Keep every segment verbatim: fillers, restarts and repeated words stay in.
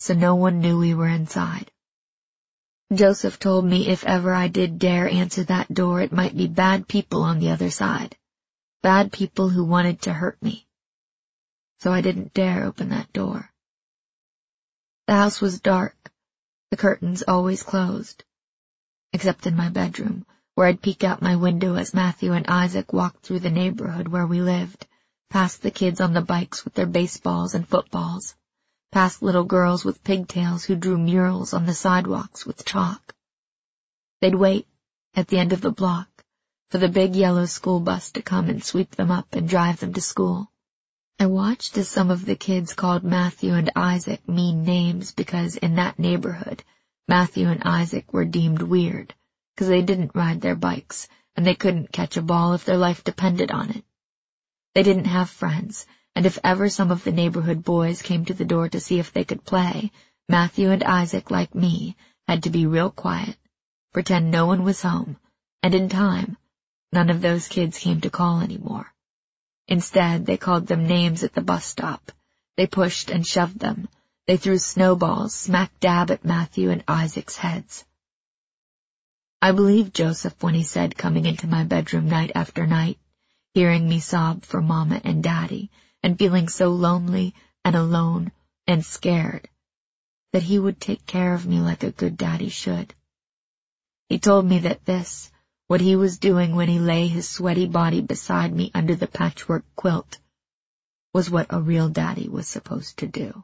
so no one knew we were inside. Joseph told me if ever I did dare answer that door, it might be bad people on the other side, bad people who wanted to hurt me. So I didn't dare open that door. The house was dark, the curtains always closed, except in my bedroom, where I'd peek out my window as Matthew and Isaac walked through the neighborhood where we lived, past the kids on the bikes with their baseballs and footballs, past little girls with pigtails who drew murals on the sidewalks with chalk. They'd wait, at the end of the block, for the big yellow school bus to come and sweep them up and drive them to school. I watched as some of the kids called Matthew and Isaac mean names because in that neighborhood, Matthew and Isaac were deemed weird, because they didn't ride their bikes, and they couldn't catch a ball if their life depended on it. They didn't have friends, and if ever some of the neighborhood boys came to the door to see if they could play, Matthew and Isaac, like me, had to be real quiet, pretend no one was home, and in time, none of those kids came to call anymore. Instead, they called them names at the bus stop. They pushed and shoved them. They threw snowballs smack dab at Matthew and Isaac's heads. I believed Joseph when he said, coming into my bedroom night after night, hearing me sob for Mama and Daddy, and feeling so lonely and alone and scared, that he would take care of me like a good daddy should. He told me that this, what he was doing when he lay his sweaty body beside me under the patchwork quilt, was what a real daddy was supposed to do.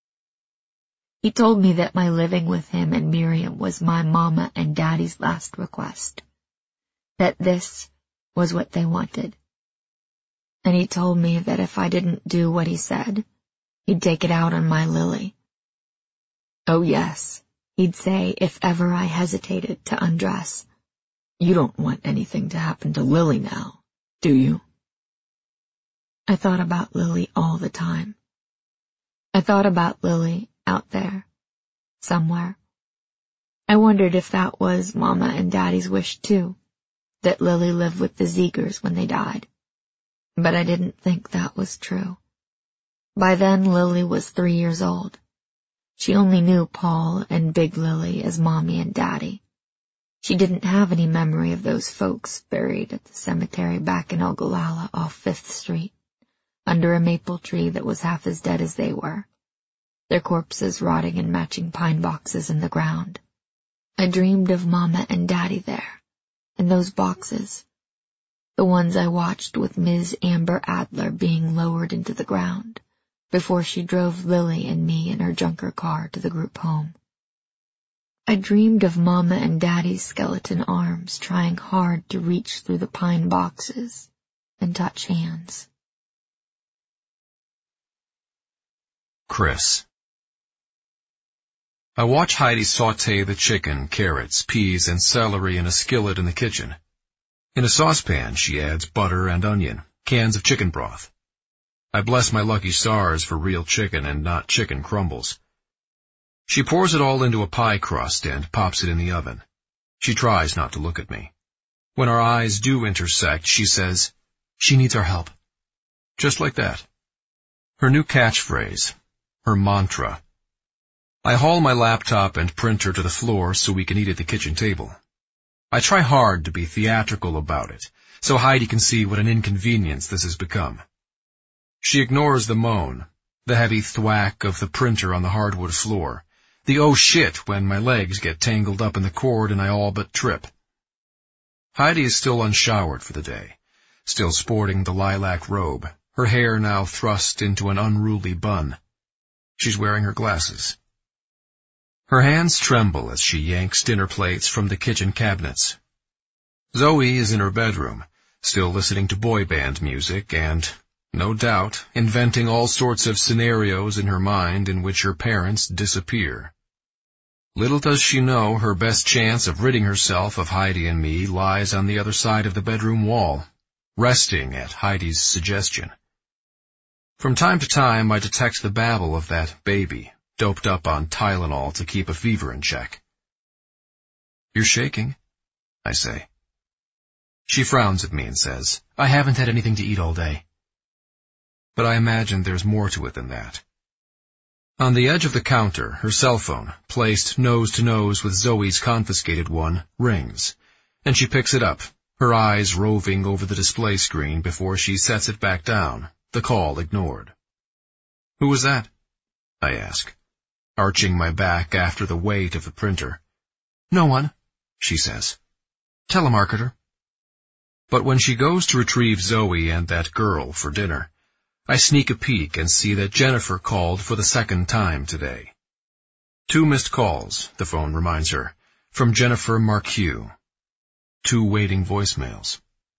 He told me that my living with him and Miriam was my Mama and Daddy's last request, that this was what they wanted. And he told me that if I didn't do what he said, he'd take it out on my Lily. Oh yes, he'd say if ever I hesitated to undress, "You don't want anything to happen to Lily now, do you?" I thought about Lily all the time. I thought about Lily out there, somewhere. I wondered if that was Mama and Daddy's wish too, that Lily live with the Ziegers when they died. But I didn't think that was true. By then Lily was three years old. She only knew Paul and Big Lily as Mommy and Daddy. She didn't have any memory of those folks buried at the cemetery back in Ogallala off Fifth Street, under a maple tree that was half as dead as they were, their corpses rotting in matching pine boxes in the ground. I dreamed of Mama and Daddy there, in those boxes, the ones I watched with Miz Amber Adler being lowered into the ground, before she drove Lily and me in her junker car to the group home. I dreamed of Mama and Daddy's skeleton arms trying hard to reach through the pine boxes and touch hands. Chris. I watch Heidi saute the chicken, carrots, peas, and celery in a skillet in the kitchen. In a saucepan, she adds butter and onion, cans of chicken broth. I bless my lucky stars for real chicken and not chicken crumbles. She pours it all into a pie crust and pops it in the oven. She tries not to look at me. When our eyes do intersect, she says, "She needs our help." Just like that. Her new catchphrase, her mantra. I haul my laptop and printer to the floor so we can eat at the kitchen table. I try hard to be theatrical about it, so Heidi can see what an inconvenience this has become. She ignores the moan, the heavy thwack of the printer on the hardwood floor, the oh shit when my legs get tangled up in the cord and I all but trip. Heidi is still unshowered for the day, still sporting the lilac robe, her hair now thrust into an unruly bun. She's wearing her glasses. Her hands tremble as she yanks dinner plates from the kitchen cabinets. Zoe is in her bedroom, still listening to boy band music and, no doubt, inventing all sorts of scenarios in her mind in which her parents disappear. Little does she know her best chance of ridding herself of Heidi and me lies on the other side of the bedroom wall, resting at Heidi's suggestion. From time to time I detect the babble of that baby, doped up on Tylenol to keep a fever in check. "You're shaking," I say. She frowns at me and says, "I haven't had anything to eat all day." But I imagine there's more to it than that. On the edge of the counter, her cell phone, placed nose to nose with Zoe's confiscated one, rings, and she picks it up, her eyes roving over the display screen before she sets it back down, the call ignored. "Who was that?" I ask, arching my back after the weight of the printer. "No one," she says. "Telemarketer." But when she goes to retrieve Zoe and that girl for dinner, I sneak a peek and see that Jennifer called for the second time today. Two missed calls, the phone reminds her, from Jennifer Marqueux. Two waiting voicemails.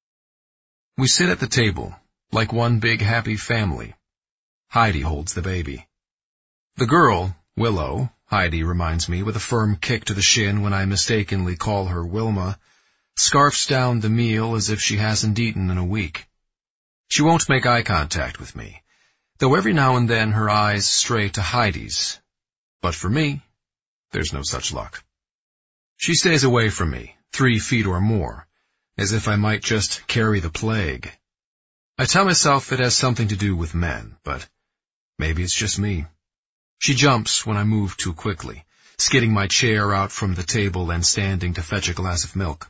We sit at the table, like one big happy family. Heidi holds the baby. The girl, Willow, Heidi reminds me with a firm kick to the shin when I mistakenly call her Wilma, scarfs down the meal as if she hasn't eaten in a week. She won't make eye contact with me, though every now and then her eyes stray to Heidi's. But for me, there's no such luck. She stays away from me, three feet or more, as if I might just carry the plague. I tell myself it has something to do with men, but maybe it's just me. She jumps when I move too quickly, skidding my chair out from the table and standing to fetch a glass of milk.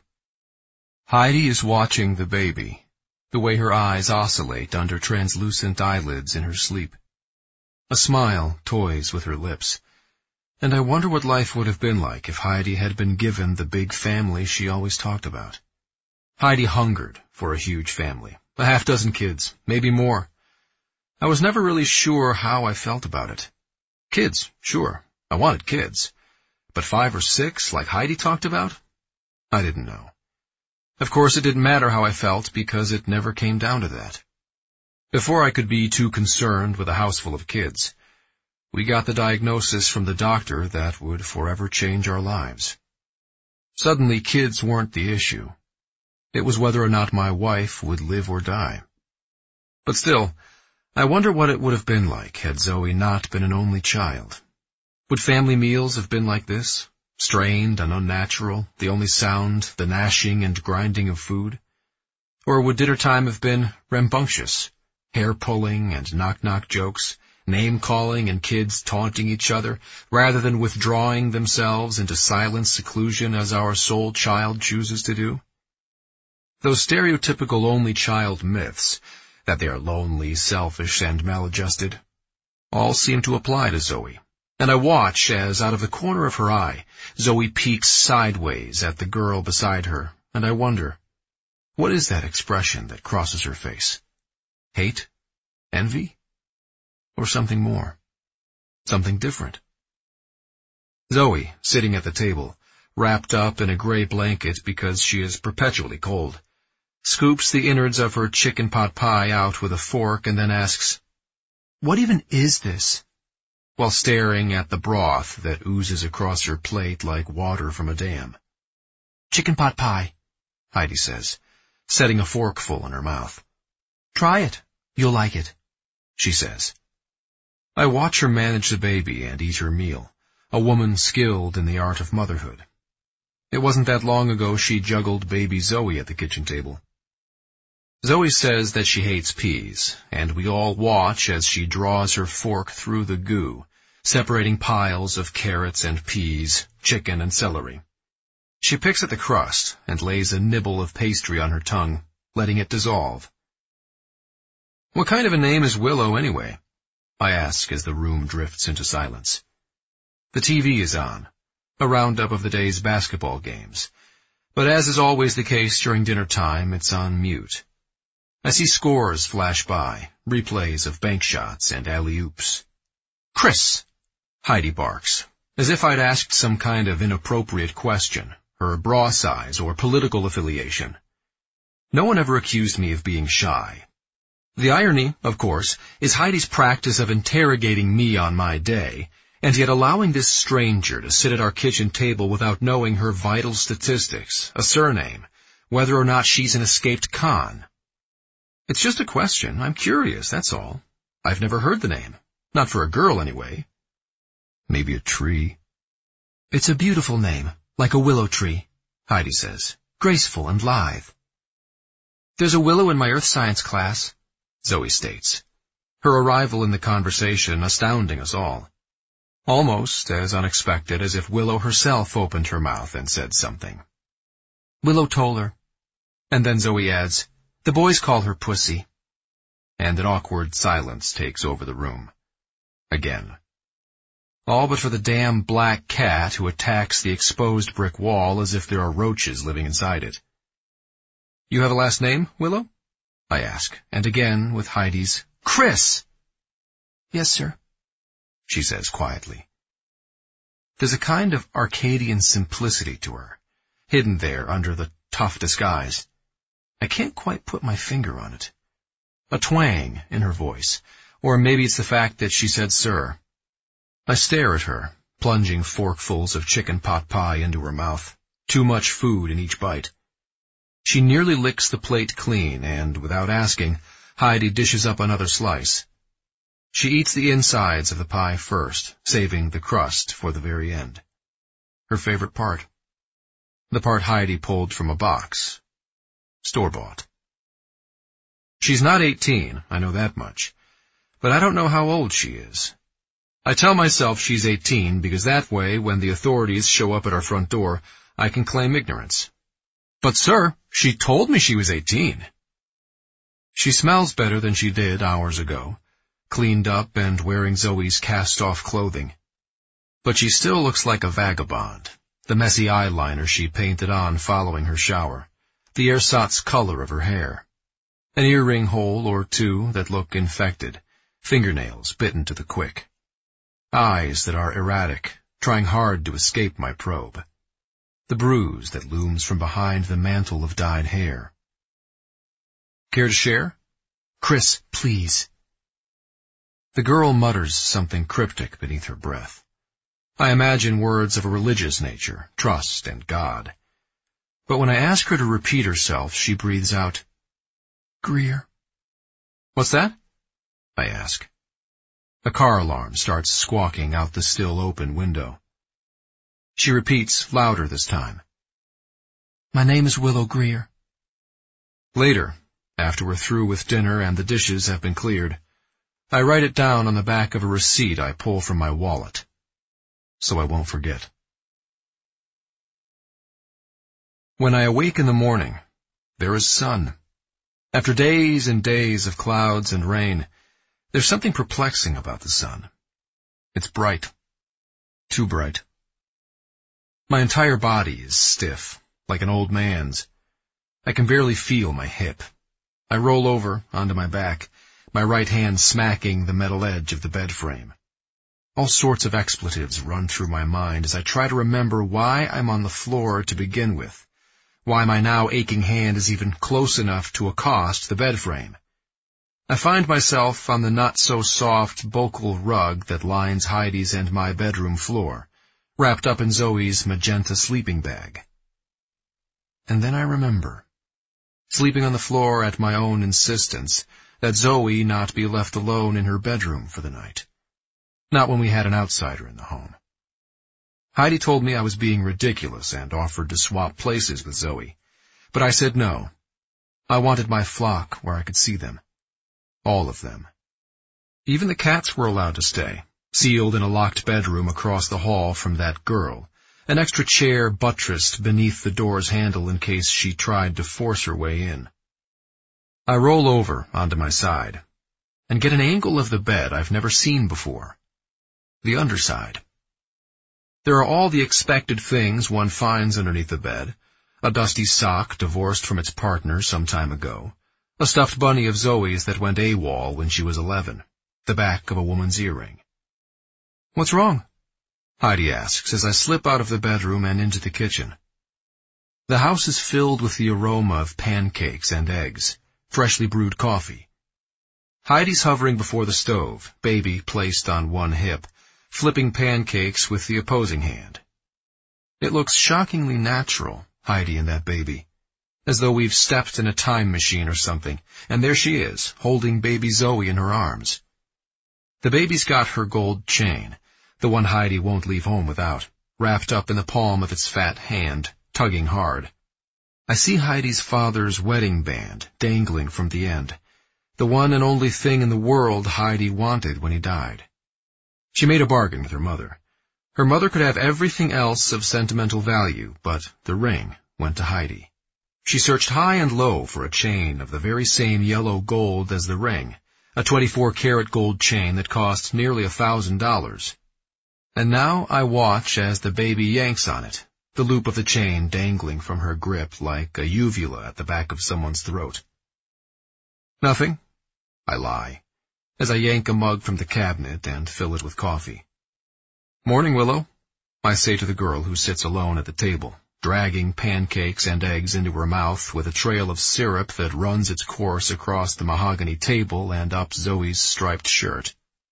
Heidi is watching the baby, the way her eyes oscillate under translucent eyelids in her sleep. A smile toys with her lips, and I wonder what life would have been like if Heidi had been given the big family she always talked about. Heidi hungered for a huge family, a half dozen kids, maybe more. I was never really sure how I felt about it. Kids, sure, I wanted kids, but five or six like Heidi talked about? I didn't know. Of course, it didn't matter how I felt because it never came down to that. Before I could be too concerned with a house full of kids, we got the diagnosis from the doctor that would forever change our lives. Suddenly, kids weren't the issue. It was whether or not my wife would live or die. But still, I wonder what it would have been like had Zoe not been an only child. Would family meals have been like this? Strained and unnatural, the only sound, the gnashing and grinding of food? Or would dinner time have been rambunctious, hair-pulling and knock-knock jokes, name-calling and kids taunting each other, rather than withdrawing themselves into silent seclusion as our sole child chooses to do? Those stereotypical only child myths, that they are lonely, selfish, and maladjusted, all seem to apply to Zoe. And I watch as, out of the corner of her eye, Zoe peeks sideways at the girl beside her, and I wonder, what is that expression that crosses her face? Hate? Envy? Or something more? Something different? Zoe, sitting at the table, wrapped up in a gray blanket because she is perpetually cold, scoops the innards of her chicken pot pie out with a fork and then asks, "What even is this?" while staring at the broth that oozes across her plate like water from a dam. "Chicken pot pie," Heidi says, setting a forkful in her mouth. "Try it. You'll like it," she says. I watch her manage the baby and eat her meal, a woman skilled in the art of motherhood. It wasn't that long ago she juggled baby Zoe at the kitchen table. Zoe says that she hates peas, and we all watch as she draws her fork through the goo, separating piles of carrots and peas, chicken and celery. She picks at the crust and lays a nibble of pastry on her tongue, letting it dissolve. "What kind of a name is Willow, anyway?" I ask as the room drifts into silence. The T V is on, a roundup of the day's basketball games, but as is always the case during dinner time, it's on mute. I see scores flash by, replays of bank shots and alley-oops. "Chris!" Heidi barks, as if I'd asked some kind of inappropriate question, her bra size or political affiliation. No one ever accused me of being shy. The irony, of course, is Heidi's practice of interrogating me on my day, and yet allowing this stranger to sit at our kitchen table without knowing her vital statistics, a surname, whether or not she's an escaped con. It's just a question. I'm curious, that's all. I've never heard the name. Not for a girl, anyway. Maybe a tree. "It's a beautiful name, like a willow tree," Heidi says, "graceful and lithe." "There's a willow in my earth science class," Zoe states, her arrival in the conversation astounding us all. Almost as unexpected as if Willow herself opened her mouth and said something. Willow told her. And then Zoe adds, the boys call her Pussy. And an awkward silence takes over the room. Again. All but for the damn black cat who attacks the exposed brick wall as if there are roaches living inside it. You have a last name, Willow? I ask, and again with Heidi's, Chris! Yes, sir, she says quietly. There's a kind of Arcadian simplicity to her, hidden there under the tough disguise. I can't quite put my finger on it. A twang in her voice, or maybe it's the fact that she said sir. I stare at her, plunging forkfuls of chicken pot pie into her mouth, too much food in each bite. She nearly licks the plate clean, and, without asking, Heidi dishes up another slice. She eats the insides of the pie first, saving the crust for the very end. Her favorite part. The part Heidi pulled from a box. Store-bought. She's not eighteen, I know that much, but I don't know how old she is. I tell myself she's eighteen because that way, when the authorities show up at our front door, I can claim ignorance. But, sir, she told me she was eighteen. She smells better than she did hours ago, cleaned up and wearing Zoe's cast-off clothing. But she still looks like a vagabond, the messy eyeliner she painted on following her shower, the ersatz color of her hair, an earring hole or two that look infected, fingernails bitten to the quick, eyes that are erratic, trying hard to escape my probe, the bruise that looms from behind the mantle of dyed hair. Care to share? Chris, please. The girl mutters something cryptic beneath her breath. I imagine words of a religious nature, trust and God. But when I ask her to repeat herself, she breathes out, Greer. What's that? I ask. A car alarm starts squawking out the still open window. She repeats, louder this time. My name is Willow Greer. Later, after we're through with dinner and the dishes have been cleared, I write it down on the back of a receipt I pull from my wallet, so I won't forget. When I awake in the morning, there is sun. After days and days of clouds and rain, there's something perplexing about the sun. It's bright. Too bright. My entire body is stiff, like an old man's. I can barely feel my hip. I roll over onto my back, my right hand smacking the metal edge of the bed frame. All sorts of expletives run through my mind as I try to remember why I'm on the floor to begin with, why my now aching hand is even close enough to accost the bed frame. I find myself on the not-so-soft buccal rug that lines Heidi's and my bedroom floor, wrapped up in Zoe's magenta sleeping bag. And then I remember, sleeping on the floor at my own insistence, that Zoe not be left alone in her bedroom for the night. Not when we had an outsider in the home. Heidi told me I was being ridiculous and offered to swap places with Zoe, but I said no. I wanted my flock where I could see them. All of them. Even the cats were allowed to stay, sealed in a locked bedroom across the hall from that girl, an extra chair buttressed beneath the door's handle in case she tried to force her way in. I roll over onto my side and get an angle of the bed I've never seen before. The underside. There are all the expected things one finds underneath the bed, a dusty sock divorced from its partner some time ago, a stuffed bunny of Zoe's that went AWOL when she was eleven, the back of a woman's earring. What's wrong? Heidi asks as I slip out of the bedroom and into the kitchen. The house is filled with the aroma of pancakes and eggs, freshly brewed coffee. Heidi's hovering before the stove, baby placed on one hip, flipping pancakes with the opposing hand. It looks shockingly natural, Heidi and that baby, as though we've stepped in a time machine or something, and there she is, holding baby Zoe in her arms. The baby's got her gold chain, the one Heidi won't leave home without, wrapped up in the palm of its fat hand, tugging hard. I see Heidi's father's wedding band dangling from the end, the one and only thing in the world Heidi wanted when he died. She made a bargain with her mother. Her mother could have everything else of sentimental value, but the ring went to Heidi. She searched high and low for a chain of the very same yellow gold as the ring, a twenty-four karat gold chain that cost nearly a thousand dollars. And now I watch as the baby yanks on it, the loop of the chain dangling from her grip like a uvula at the back of someone's throat. Nothing, I lie, as I yank a mug from the cabinet and fill it with coffee. Morning, Willow, I say to the girl who sits alone at the table, dragging pancakes and eggs into her mouth with a trail of syrup that runs its course across the mahogany table and up Zoe's striped shirt.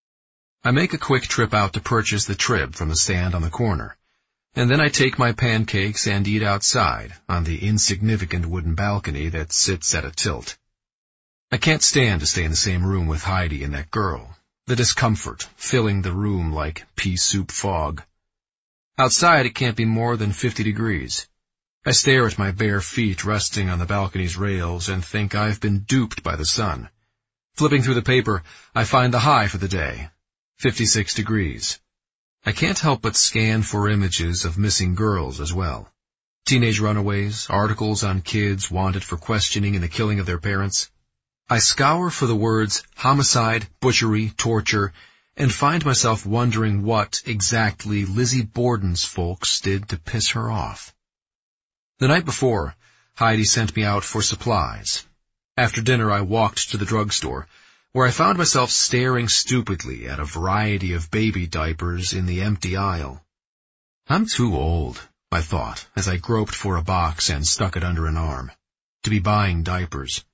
I make a quick trip out to purchase the trib from the stand on the corner, and then I take my pancakes and eat outside on the insignificant wooden balcony that sits at a tilt. I can't stand to stay in the same room with Heidi and that girl, the discomfort filling the room like pea soup fog. Outside it can't be more than fifty degrees. I stare at my bare feet resting on the balcony's rails and think I've been duped by the sun. Flipping through the paper, I find the high for the day, fifty-six degrees. I can't help but scan for images of missing girls as well. Teenage runaways, articles on kids wanted for questioning in the killing of their parents. I scour for the words homicide, butchery, torture, and find myself wondering what exactly Lizzie Borden's folks did to piss her off. The night before, Heidi sent me out for supplies. After dinner I walked to the drugstore, where I found myself staring stupidly at a variety of baby diapers in the empty aisle. I'm too old, I thought, as I groped for a box and stuck it under an arm, to be buying diapers.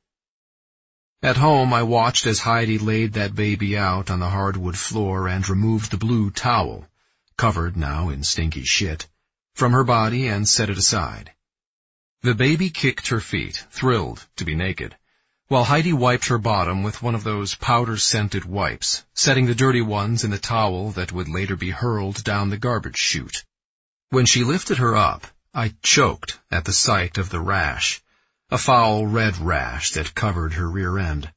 At home I watched as Heidi laid that baby out on the hardwood floor and removed the blue towel, covered now in stinky shit, from her body and set it aside. The baby kicked her feet, thrilled to be naked, while Heidi wiped her bottom with one of those powder-scented wipes, setting the dirty ones in the towel that would later be hurled down the garbage chute. When she lifted her up, I choked at the sight of the rash, a foul red rash that covered her rear end.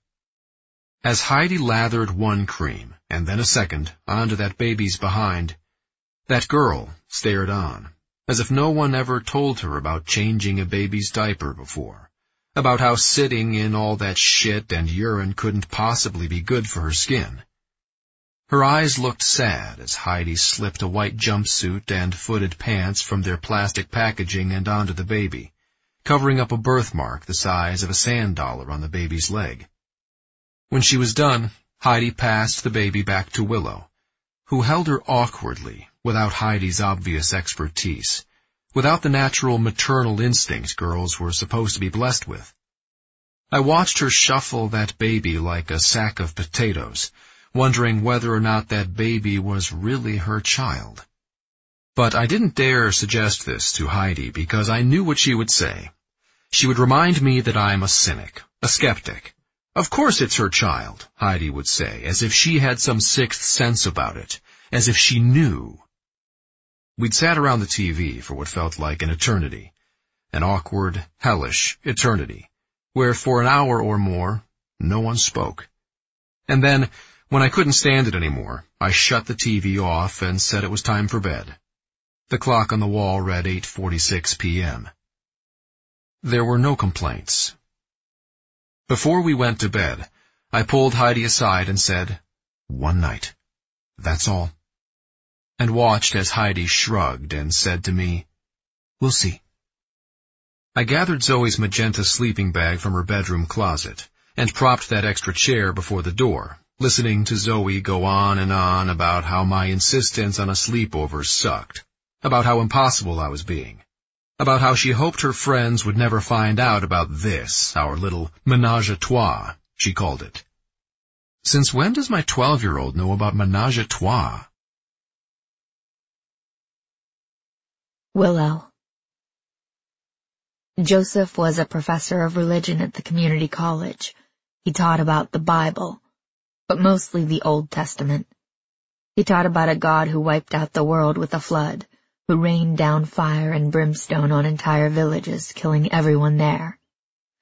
As Heidi lathered one cream, and then a second, onto that baby's behind, that girl stared on, as if no one ever told her about changing a baby's diaper before, about how sitting in all that shit and urine couldn't possibly be good for her skin. Her eyes looked sad as Heidi slipped a white jumpsuit and footed pants from their plastic packaging and onto the baby, covering up a birthmark the size of a sand dollar on the baby's leg. When she was done, Heidi passed the baby back to Willow, who held her awkwardly, without Heidi's obvious expertise, without the natural maternal instincts girls were supposed to be blessed with. I watched her shuffle that baby like a sack of potatoes, wondering whether or not that baby was really her child. But I didn't dare suggest this to Heidi because I knew what she would say. She would remind me that I'm a cynic, a skeptic. Of course it's her child, Heidi would say, as if she had some sixth sense about it, as if she knew. We'd sat around the T V for what felt like an eternity, an awkward, hellish eternity, where for an hour or more, no one spoke. And then, when I couldn't stand it anymore, I shut the T V off and said it was time for bed. The clock on the wall read eight forty-six p m There were no complaints. Before we went to bed, I pulled Heidi aside and said, "One night. That's all." And watched as Heidi shrugged and said to me, "We'll see." I gathered Zoe's magenta sleeping bag from her bedroom closet and propped that extra chair before the door, listening to Zoe go on and on about how my insistence on a sleepover sucked, about how impossible I was being, about how she hoped her friends would never find out about this, our little ménage à trois, she called it. Since when does my twelve-year-old know about ménage à trois? Willow. Joseph was a professor of religion at the community college. He taught about the Bible, but mostly the Old Testament. He taught about a God who wiped out the world with a flood, who rained down fire and brimstone on entire villages, killing everyone there.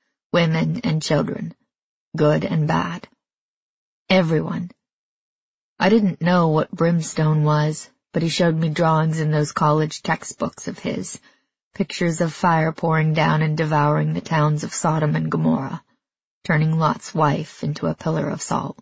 Women and children, good and bad. Everyone. I didn't know what brimstone was, but he showed me drawings in those college textbooks of his, pictures of fire pouring down and devouring the towns of Sodom and Gomorrah, turning Lot's wife into a pillar of salt.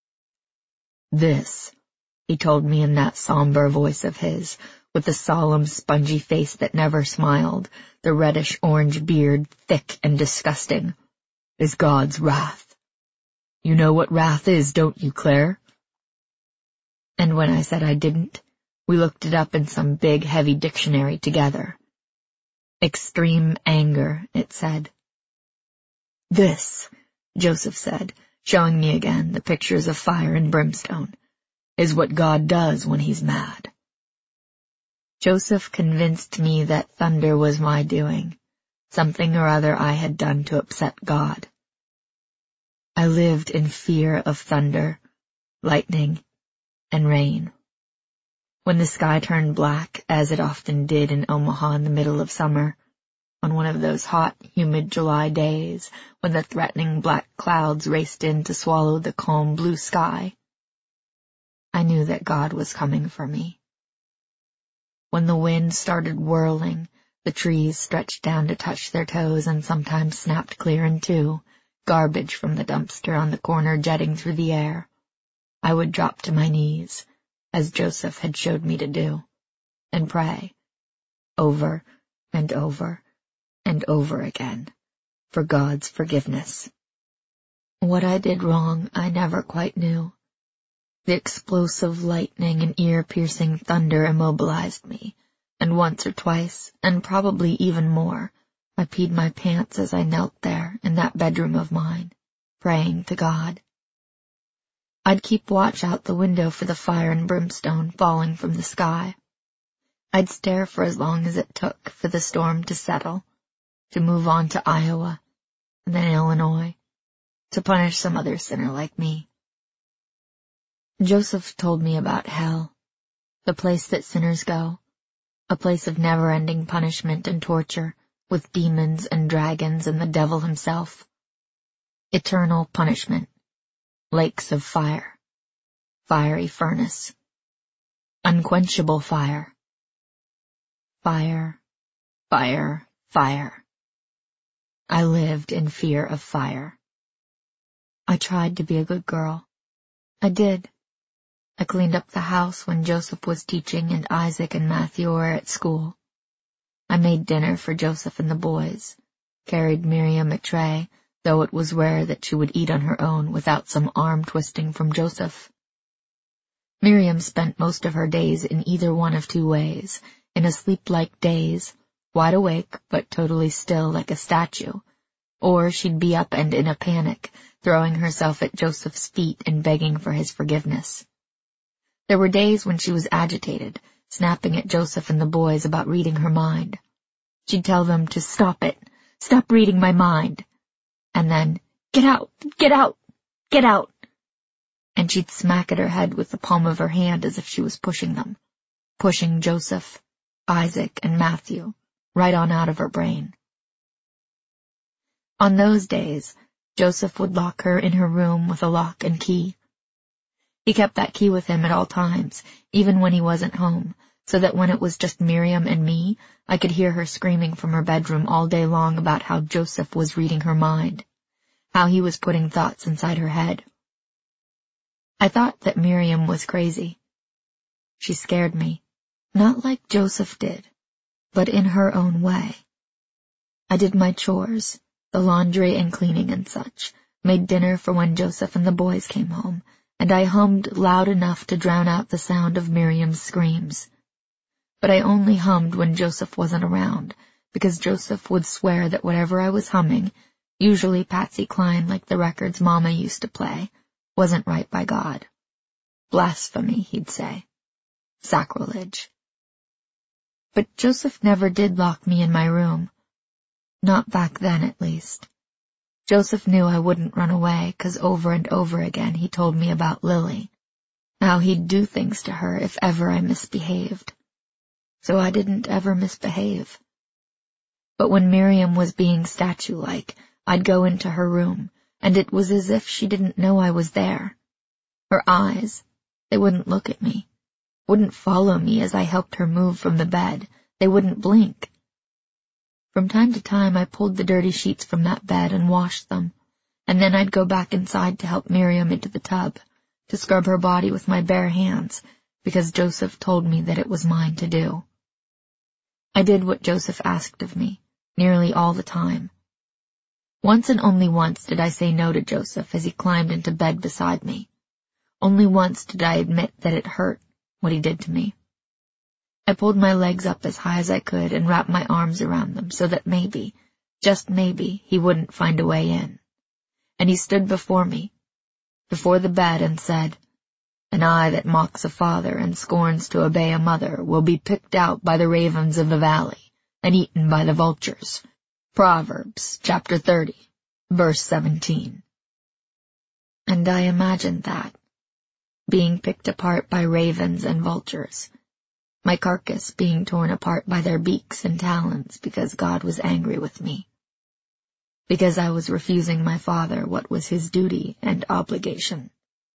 This, he told me in that somber voice of his, with the solemn, spongy face that never smiled, the reddish-orange beard thick and disgusting, is God's wrath. You know what wrath is, don't you, Claire? And when I said I didn't, we looked it up in some big, heavy dictionary together. Extreme anger, it said. This, Joseph said, showing me again the pictures of fire and brimstone, is what God does when he's mad. Joseph convinced me that thunder was my doing, something or other I had done to upset God. I lived in fear of thunder, lightning, and rain. When the sky turned black, as it often did in Omaha in the middle of summer, on one of those hot, humid July days when the threatening black clouds raced in to swallow the calm blue sky, I knew that God was coming for me. When the wind started whirling, the trees stretched down to touch their toes and sometimes snapped clear in two, garbage from the dumpster on the corner jetting through the air, I would drop to my knees, as Joseph had showed me to do, and pray, over and over and over again, for God's forgiveness. What I did wrong I never quite knew. The explosive lightning and ear-piercing thunder immobilized me, and once or twice, and probably even more, I peed my pants as I knelt there in that bedroom of mine, praying to God. I'd keep watch out the window for the fire and brimstone falling from the sky. I'd stare for as long as it took for the storm to settle, to move on to Iowa, and then Illinois, to punish some other sinner like me. Joseph told me about hell, the place that sinners go, a place of never-ending punishment and torture, with demons and dragons and the devil himself. Eternal punishment. Lakes of fire, fiery furnace, unquenchable fire, fire, fire, fire. I lived in fear of fire. I tried to be a good girl. I did. I cleaned up the house when Joseph was teaching and Isaac and Matthew were at school. I made dinner for Joseph and the boys, carried Miriam a tray, though it was rare that she would eat on her own without some arm twisting from Joseph. Miriam spent most of her days in either one of two ways, in a sleep-like daze, wide awake but totally still like a statue, or she'd be up and in a panic, throwing herself at Joseph's feet and begging for his forgiveness. There were days when she was agitated, snapping at Joseph and the boys about reading her mind. She'd tell them to stop it, stop reading my mind. And then, get out, get out, get out. And she'd smack at her head with the palm of her hand as if she was pushing them, pushing Joseph, Isaac, and Matthew right on out of her brain. On those days, Joseph would lock her in her room with a lock and key. He kept that key with him at all times, even when he wasn't home, so that when it was just Miriam and me, I could hear her screaming from her bedroom all day long about how Joseph was reading her mind, how he was putting thoughts inside her head. I thought that Miriam was crazy. She scared me, not like Joseph did, but in her own way. I did my chores, the laundry and cleaning and such, made dinner for when Joseph and the boys came home, and I hummed loud enough to drown out the sound of Miriam's screams. But I only hummed when Joseph wasn't around, because Joseph would swear that whatever I was humming, usually Patsy Cline like the records Mama used to play, wasn't right by God. Blasphemy, he'd say. Sacrilege. But Joseph never did lock me in my room. Not back then, at least. Joseph knew I wouldn't run away, 'cause over and over again he told me about Lily, how he'd do things to her if ever I misbehaved. So I didn't ever misbehave. But when Miriam was being statue-like, I'd go into her room, and it was as if she didn't know I was there. Her eyes, They wouldn't look at me, wouldn't follow me as I helped her move from the bed. They wouldn't blink. From time to time I pulled the dirty sheets from that bed and washed them, and then I'd go back inside to help Miriam into the tub, to scrub her body with my bare hands, because Joseph told me that it was mine to do. I did what Joseph asked of me, nearly all the time. Once and only once did I say no to Joseph as he climbed into bed beside me. Only once did I admit that it hurt, what he did to me. I pulled my legs up as high as I could and wrapped my arms around them so that maybe, just maybe, he wouldn't find a way in. And he stood before me, before the bed, and said, "An eye that mocks a father and scorns to obey a mother will be picked out by the ravens of the valley and eaten by the vultures." Proverbs chapter thirty, verse seventeen. And I imagined that, being picked apart by ravens and vultures, my carcass being torn apart by their beaks and talons because God was angry with me, because I was refusing my father what was his duty and obligation.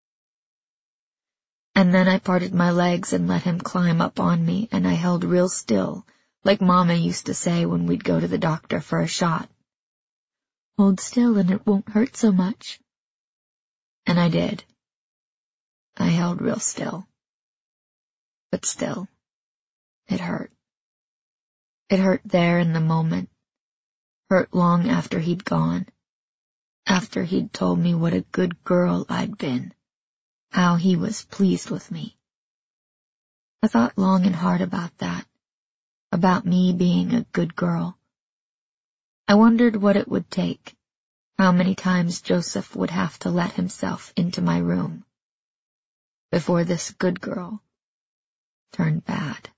And then I parted my legs and let him climb up on me, and I held real still, like Mama used to say when we'd go to the doctor for a shot. "Hold still and it won't hurt so much." And I did. I held real still. But still, it hurt. It hurt there in the moment. Hurt long after he'd gone. After he'd told me what a good girl I'd been. How he was pleased with me. I thought long and hard about that. About me being a good girl. I wondered what it would take. How many times Joseph would have to let himself into my room before this good girl turned bad.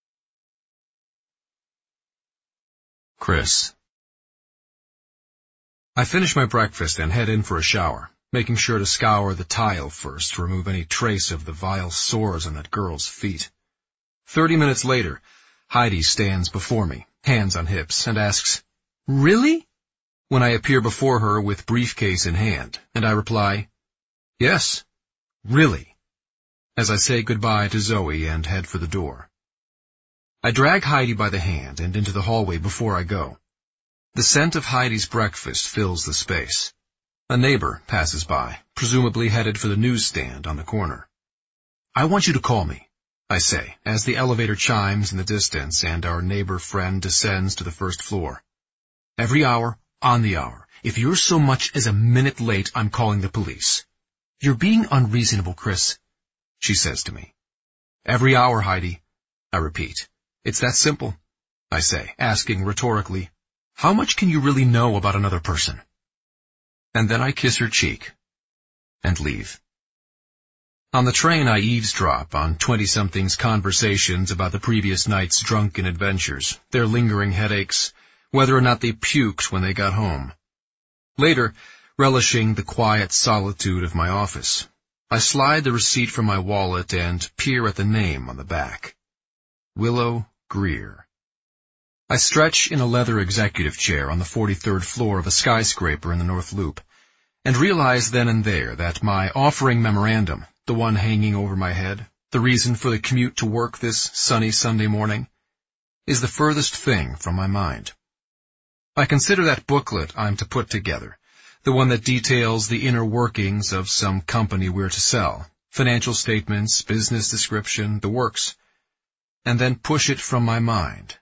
Chris. I finish my breakfast and head in for a shower, making sure to scour the tile first to remove any trace of the vile sores on that girl's feet. Thirty minutes later, Heidi stands before me, hands on hips, and asks, "Really?" when I appear before her with briefcase in hand, and I reply, "Yes, really," as I say goodbye to Zoe and head for the door. I drag Heidi by the hand and into the hallway before I go. The scent of Heidi's breakfast fills the space. A neighbor passes by, presumably headed for the newsstand on the corner. "I want you to call me," I say, as the elevator chimes in the distance and our neighbor friend descends to the first floor. "Every hour, on the hour. If you're so much as a minute late, I'm calling the police." "You're being unreasonable, Chris," she says to me. "Every hour, Heidi," I repeat. "It's that simple," I say, asking rhetorically, "How much can you really know about another person?" And then I kiss her cheek and leave. On the train, I eavesdrop on twenty-somethings' conversations about the previous night's drunken adventures, their lingering headaches, whether or not they puked when they got home. Later, relishing the quiet solitude of my office, I slide the receipt from my wallet and peer at the name on the back. Willow Greer. I stretch in a leather executive chair on the forty-third floor of a skyscraper in the North Loop, and realize then and there that my offering memorandum, the one hanging over my head, the reason for the commute to work this sunny Sunday morning, is the furthest thing from my mind. I consider that booklet I'm to put together, the one that details the inner workings of some company we're to sell, financial statements, business description, the works, and then push it from my mind.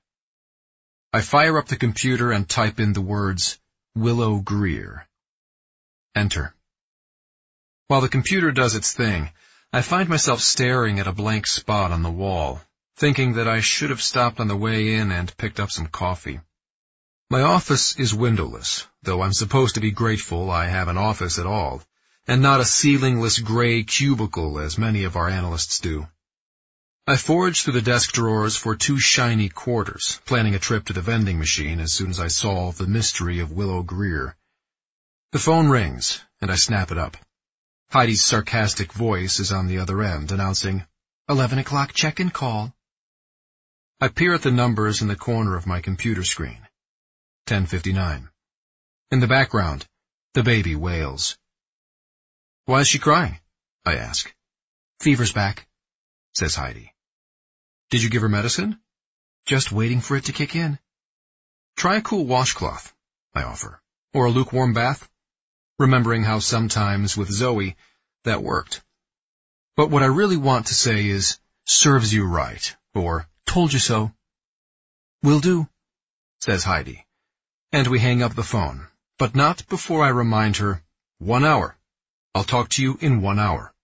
I fire up the computer and type in the words, Willow Greer. Enter. While the computer does its thing, I find myself staring at a blank spot on the wall, thinking that I should have stopped on the way in and picked up some coffee. My office is windowless, though I'm supposed to be grateful I have an office at all, and not a ceilingless gray cubicle as many of our analysts do. I forage through the desk drawers for two shiny quarters, planning a trip to the vending machine as soon as I solve the mystery of Willow Greer. The phone rings, and I snap it up. Heidi's sarcastic voice is on the other end, announcing, Eleven o'clock check-in call. I peer at the numbers in the corner of my computer screen. ten fifty-nine. In the background, the baby wails. Why is she crying? I ask. Fever's back, says Heidi. Did you give her medicine? Just waiting for it to kick in. Try a cool washcloth, I offer, or a lukewarm bath, remembering how sometimes with Zoe that worked. But what I really want to say is, serves you right, or told you so. Will do, says Heidi, and we hang up the phone, but not before I remind her, one hour. I'll talk to you in one hour.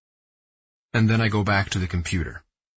And then I go back to the computer.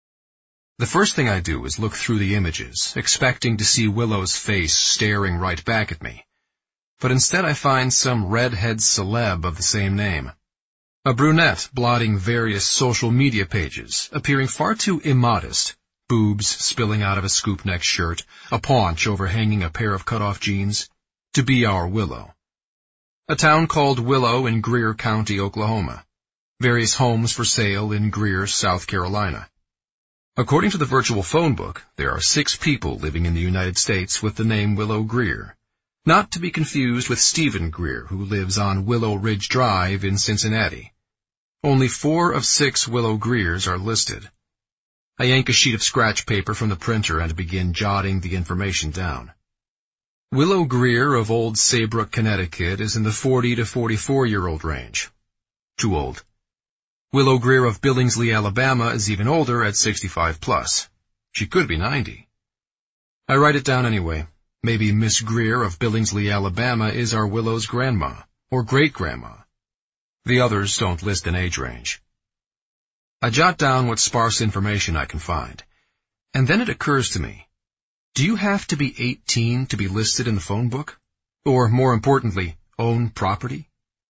The first thing I do is look through the images, expecting to see Willow's face staring right back at me. But instead I find some redhead celeb of the same name. A brunette blotting various social media pages, appearing far too immodest, boobs spilling out of a scoop-neck shirt, a paunch overhanging a pair of cut-off jeans, to be our Willow. A town called Willow in Greer County, Oklahoma. Various homes for sale in Greer, South Carolina. According to the virtual phone book, there are six people living in the United States with the name Willow Greer. Not to be confused with Stephen Greer, who lives on Willow Ridge Drive in Cincinnati. Only four of six Willow Greers are listed. I yank a sheet of scratch paper from the printer and begin jotting the information down. Willow Greer of Old Saybrook, Connecticut is in the forty to forty-four-year-old range. Too old. Willow Greer of Billingsley, Alabama is even older at sixty-five plus. She could be ninety. I write it down anyway. Maybe Miss Greer of Billingsley, Alabama is our Willow's grandma, or great-grandma. The others don't list an age range. I jot down what sparse information I can find, and then it occurs to me, do you have to be eighteen to be listed in the phone book? Or, more importantly, own property?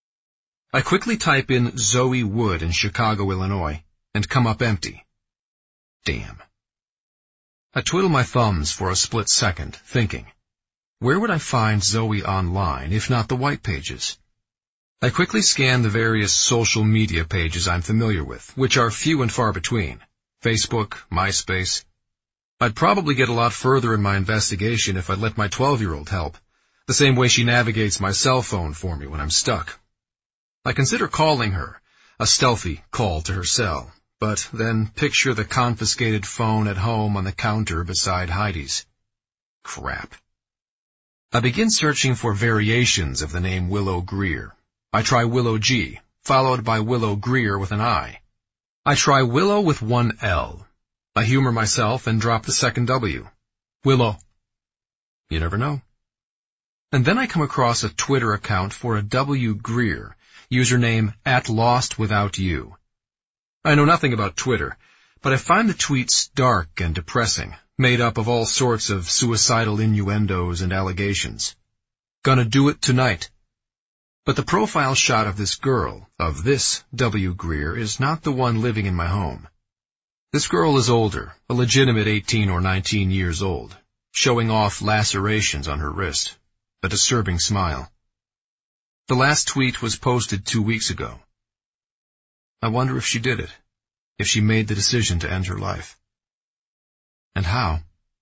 I quickly type in Zoe Wood in Chicago, Illinois, and come up empty. Damn. I twiddle my thumbs for a split second, thinking, where would I find Zoe online, if not the white pages? I quickly scan the various social media pages I'm familiar with, which are few and far between. Facebook, MySpace. I'd probably get a lot further in my investigation if I'd let my twelve-year-old help, the same way she navigates my cell phone for me when I'm stuck. I consider calling her, a stealthy call to her cell, but then picture the confiscated phone at home on the counter beside Heidi's. Crap. I begin searching for variations of the name Willow Greer. I try Willow G, followed by Willow Greer with an I. I try Willow with one L. I humor myself and drop the second W. Willow. You never know. And then I come across a Twitter account for a W. Greer, username at Lost Without You. I know nothing about Twitter, but I find the tweets dark and depressing, made up of all sorts of suicidal innuendos and allegations. Gonna do it tonight. But the profile shot of this girl, of this W. Greer, is not the one living in my home. This girl is older, a legitimate eighteen or nineteen years old, showing off lacerations on her wrist, a disturbing smile. The last tweet was posted two weeks ago. I wonder if she did it, if she made the decision to end her life. And how?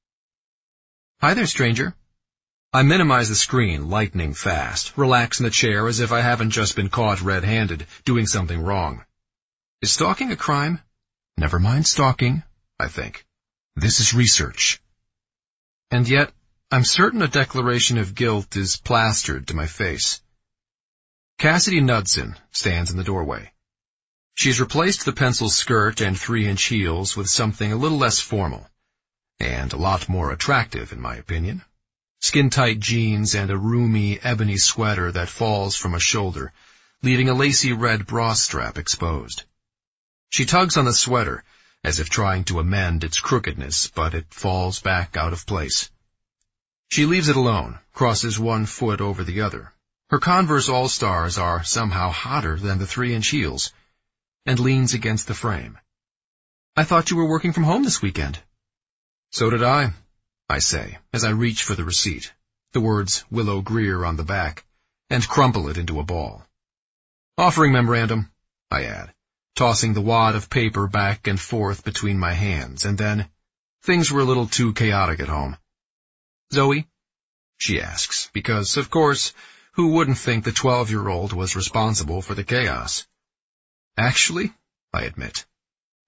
Hi there, stranger. I minimize the screen lightning fast, relax in the chair as if I haven't just been caught red-handed doing something wrong. Is stalking a crime? Never mind stalking, I think. This is research. And yet, I'm certain a declaration of guilt is plastered to my face. Cassidy Knudsen stands in the doorway. She's replaced the pencil skirt and three-inch heels with something a little less formal, and a lot more attractive, in my opinion. Skin-tight jeans and a roomy ebony sweater that falls from a shoulder, leaving a lacy red bra strap exposed. She tugs on the sweater, as if trying to amend its crookedness, but it falls back out of place. She leaves it alone, crosses one foot over the other. Her Converse All-Stars are somehow hotter than the three-inch heels, and leans against the frame. I thought you were working from home this weekend. So did I, I say, as I reach for the receipt, the words Willow Greer on the back, and crumple it into a ball. Offering memorandum, I add, tossing the wad of paper back and forth between my hands, and then, things were a little too chaotic at home. Zoe? She asks, because, of course, who wouldn't think the twelve-year-old was responsible for the chaos? Actually, I admit,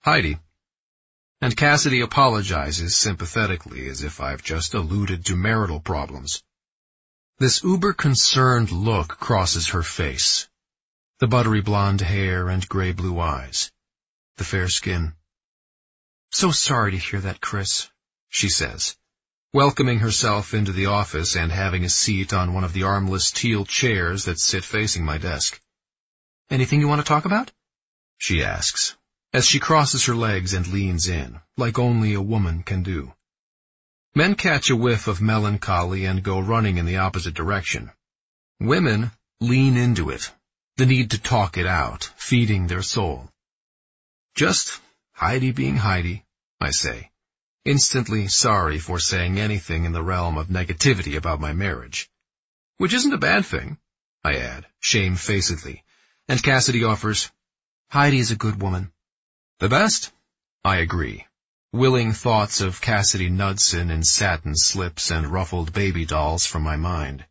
Heidi. And Cassidy apologizes sympathetically as if I've just alluded to marital problems. This uber-concerned look crosses her face. The buttery blonde hair and gray-blue eyes. The fair skin. "So sorry to hear that, Chris," she says, welcoming herself into the office and having a seat on one of the armless teal chairs that sit facing my desk. "Anything you want to talk about?" she asks, as she crosses her legs and leans in, like only a woman can do. Men catch a whiff of melancholy and go running in the opposite direction. Women lean into it, the need to talk it out, feeding their soul. "Just Heidi being Heidi," I say, instantly sorry for saying anything in the realm of negativity about my marriage. "Which isn't a bad thing," I add, shamefacedly, and Cassidy offers, "Heidi is a good woman." "The best," I agree, willing thoughts of Cassidy Knudsen in satin slips and ruffled baby dolls from my mind.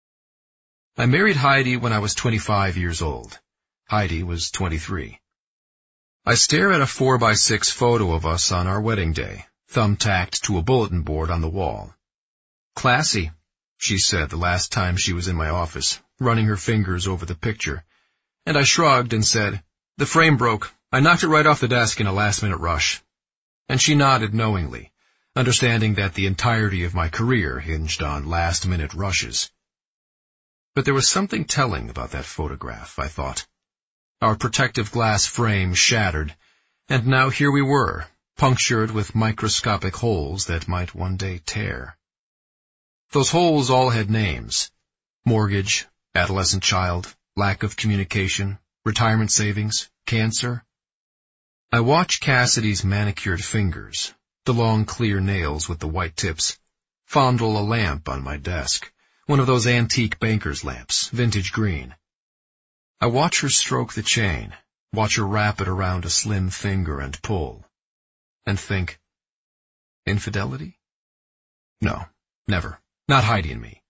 I married Heidi when I was twenty-five years old. Heidi was twenty-three. I stare at a four by six photo of us on our wedding day, thumbtacked to a bulletin board on the wall. "Classy," she said the last time she was in my office, running her fingers over the picture, and I shrugged and said, "The frame broke. I knocked it right off the desk in a last-minute rush." And she nodded knowingly, understanding that the entirety of my career hinged on last-minute rushes. But there was something telling about that photograph, I thought. Our protective glass frame shattered, and now here we were, punctured with microscopic holes that might one day tear. Those holes all had names: mortgage, adolescent child, lack of communication, retirement savings, cancer. I watch Cassidy's manicured fingers, the long clear nails with the white tips, fondle a lamp on my desk, one of those antique banker's lamps, vintage green. I watch her stroke the chain, watch her wrap it around a slim finger and pull, and think, infidelity? No, never. Not Heidi and me.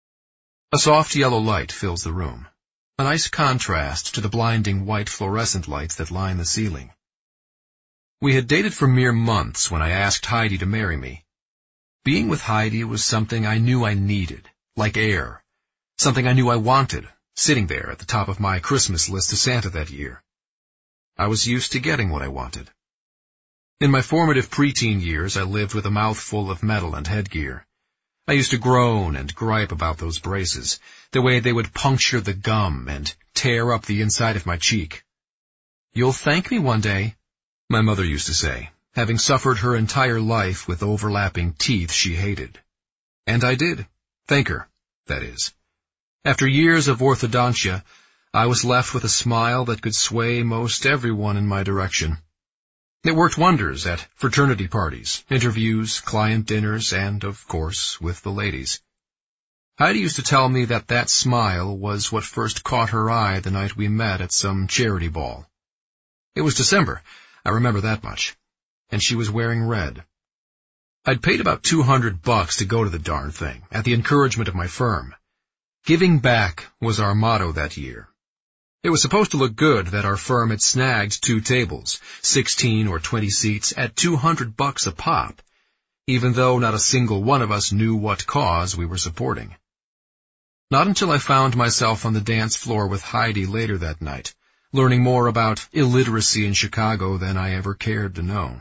A soft yellow light fills the room, a nice contrast to the blinding white fluorescent lights that line the ceiling. We had dated for mere months when I asked Heidi to marry me. Being with Heidi was something I knew I needed, like air, something I knew I wanted, sitting there at the top of my Christmas list to Santa that year. I was used to getting what I wanted. In my formative preteen years, I lived with a mouthful of metal and headgear. I used to groan and gripe about those braces, the way they would puncture the gum and tear up the inside of my cheek. "You'll thank me one day," my mother used to say, having suffered her entire life with overlapping teeth she hated. And I did. Thank her, that is. After years of orthodontia, I was left with a smile that could sway most everyone in my direction. It worked wonders at fraternity parties, interviews, client dinners, and, of course, with the ladies. Heidi used to tell me that that smile was what first caught her eye the night we met at some charity ball. It was December, I remember that much, and she was wearing red. I'd paid about two hundred bucks to go to the darn thing, at the encouragement of my firm. Giving back was our motto that year. It was supposed to look good that our firm had snagged two tables, sixteen or twenty seats, at two hundred bucks a pop, even though not a single one of us knew what cause we were supporting. Not until I found myself on the dance floor with Heidi later that night, learning more about illiteracy in Chicago than I ever cared to know.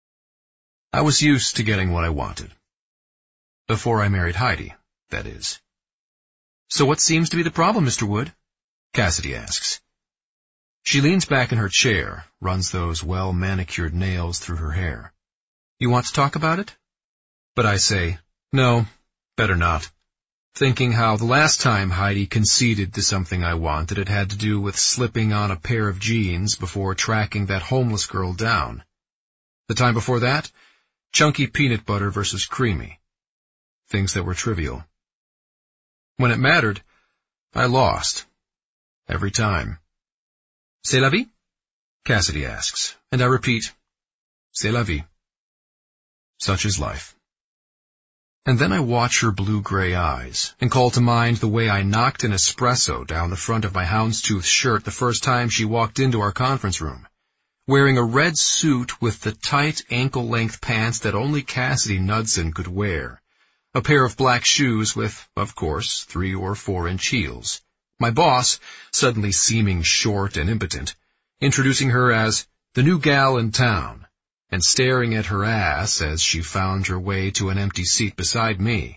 I was used to getting what I wanted. Before I married Heidi, that is. "So what seems to be the problem, Mister Wood?" Cassidy asks. She leans back in her chair, runs those well-manicured nails through her hair. "You want to talk about it?" But I say, no, better not, thinking how the last time Heidi conceded to something I wanted, it had to do with slipping on a pair of jeans before tracking that homeless girl down. The time before that, chunky peanut butter versus creamy. Things that were trivial. When it mattered, I lost. Every time. "C'est la vie?" Cassidy asks, and I repeat, "C'est la vie." Such is life. And then I watch her blue-gray eyes, and call to mind the way I knocked an espresso down the front of my houndstooth shirt the first time she walked into our conference room, wearing a red suit with the tight ankle-length pants that only Cassidy Knudsen could wear, a pair of black shoes with, of course, three or four-inch heels. My boss, suddenly seeming short and impotent, introducing her as the new gal in town, and staring at her ass as she found her way to an empty seat beside me.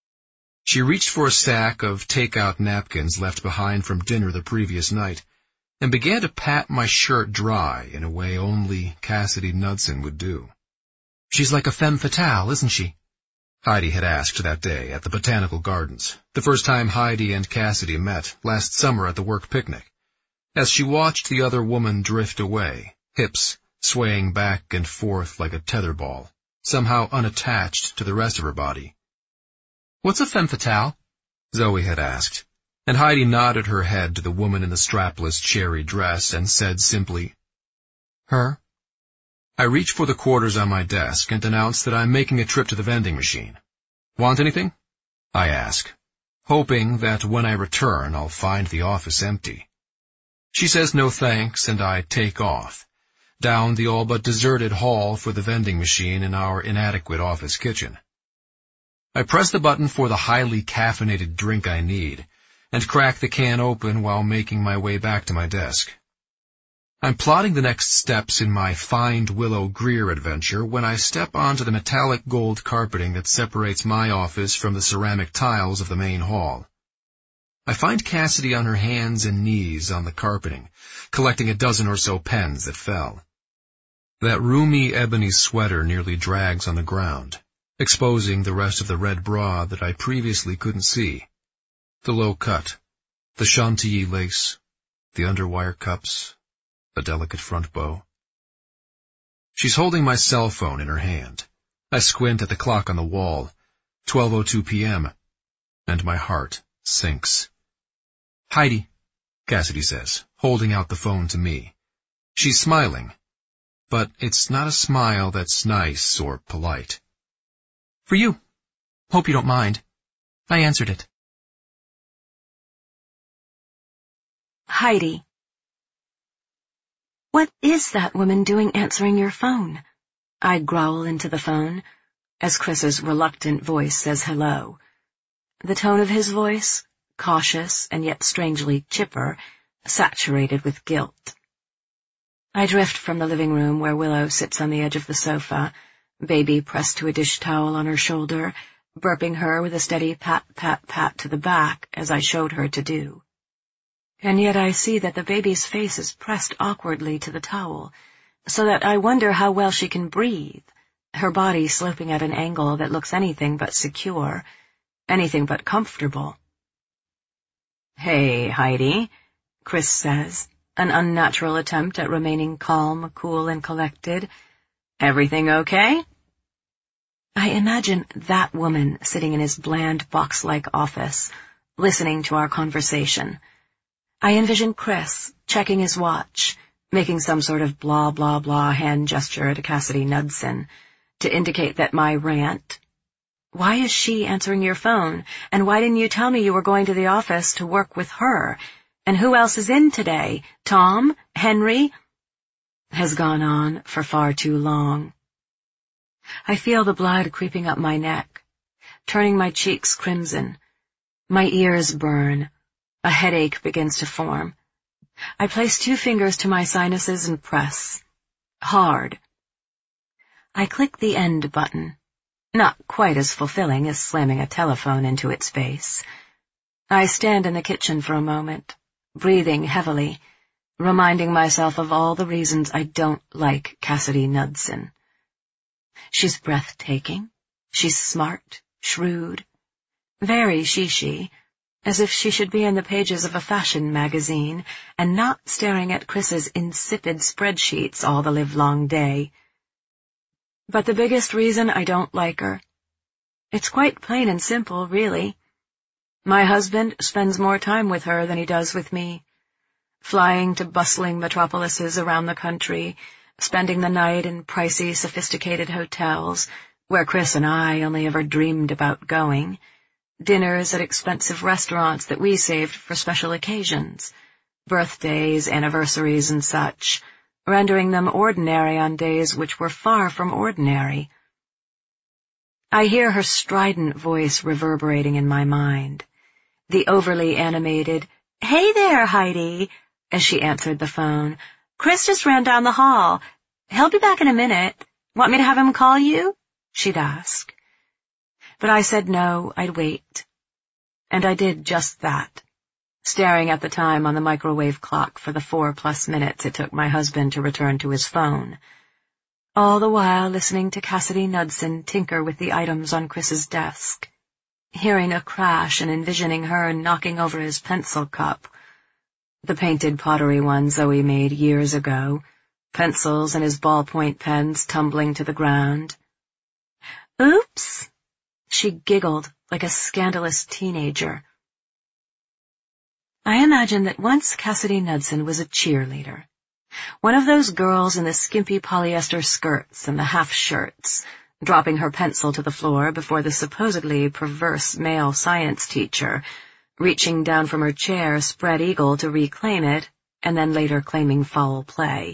She reached for a stack of take-out napkins left behind from dinner the previous night, and began to pat my shirt dry in a way only Cassidy Knudsen would do. "She's like a femme fatale, isn't she?" Heidi had asked that day at the Botanical Gardens, the first time Heidi and Cassidy met, last summer at the work picnic, as she watched the other woman drift away, hips swaying back and forth like a tetherball, somehow unattached to the rest of her body. "What's a femme fatale?" Zoe had asked, and Heidi nodded her head to the woman in the strapless cherry dress and said simply, "Her." I reached for the quarters on my desk and announced that I'm making a trip to the vending machine. "Want anything?" I ask, hoping that when I return I'll find the office empty. She says no thanks, and I take off, down the all but deserted hall for the vending machine in our inadequate office kitchen. I press the button for the highly caffeinated drink I need, and crack the can open while making my way back to my desk. I'm plotting the next steps in my Find Willow Greer adventure when I step onto the metallic gold carpeting that separates my office from the ceramic tiles of the main hall. I find Cassidy on her hands and knees on the carpeting, collecting a dozen or so pens that fell. That roomy ebony sweater nearly drags on the ground, exposing the rest of the red bra that I previously couldn't see. The low cut, the chantilly lace, the underwire cups, a delicate front bow. She's holding my cell phone in her hand. I squint at the clock on the wall, twelve oh two p.m., and my heart sinks. "Heidi," Cassidy says, holding out the phone to me. She's smiling, but it's not a smile that's nice or polite. "For you. Hope you don't mind. I answered it." Heidi. "What is that woman doing answering your phone?" I growl into the phone, as Chris's reluctant voice says hello. The tone of his voice, cautious and yet strangely chipper, saturated with guilt. I drift from the living room where Willow sits on the edge of the sofa, baby pressed to a dish towel on her shoulder, burping her with a steady pat, pat, pat to the back, as I showed her to do. And yet I see that the baby's face is pressed awkwardly to the towel, so that I wonder how well she can breathe, her body sloping at an angle that looks anything but secure, anything but comfortable. "Hey, Heidi," Chris says, an unnatural attempt at remaining calm, cool, and collected. "Everything okay?" I imagine that woman sitting in his bland box-like office, listening to our conversation. I envision Chris checking his watch, making some sort of blah-blah-blah hand gesture to Cassidy Knudsen to indicate that my rant, "Why is she answering your phone? And why didn't you tell me you were going to the office to work with her? And who else is in today? Tom? Henry?" has gone on for far too long. I feel the blood creeping up my neck, turning my cheeks crimson. My ears burn. A headache begins to form. I place two fingers to my sinuses and press. Hard. I click the end button, not quite as fulfilling as slamming a telephone into its base. I stand in the kitchen for a moment, breathing heavily, reminding myself of all the reasons I don't like Cassidy Knudsen. She's breathtaking. She's smart, shrewd, very she-she, as if she should be in the pages of a fashion magazine and not staring at Chris's insipid spreadsheets all the livelong day. But the biggest reason I don't like her, it's quite plain and simple, really. My husband spends more time with her than he does with me, flying to bustling metropolises around the country, spending the night in pricey, sophisticated hotels, where Chris and I only ever dreamed about going, dinners at expensive restaurants that we saved for special occasions, birthdays, anniversaries, and such, rendering them ordinary on days which were far from ordinary. I hear her strident voice reverberating in my mind, the overly animated, "Hey there, Heidi," as she answered the phone. "Chris just ran down the hall. He'll be back in a minute. Want me to have him call you?" she'd ask. But I said no, I'd wait. And I did just that, staring at the time on the microwave clock for the four-plus minutes it took my husband to return to his phone, all the while listening to Cassidy Knudsen tinker with the items on Chris's desk, hearing a crash and envisioning her knocking over his pencil cup, the painted pottery one Zoe made years ago, pencils and his ballpoint pens tumbling to the ground. "Oops," she giggled like a scandalous teenager. I imagined that once Cassidy Knudsen was a cheerleader, one of those girls in the skimpy polyester skirts and the half-shirts, dropping her pencil to the floor before the supposedly perverse male science teacher, reaching down from her chair spread-eagle to reclaim it, and then later claiming foul play.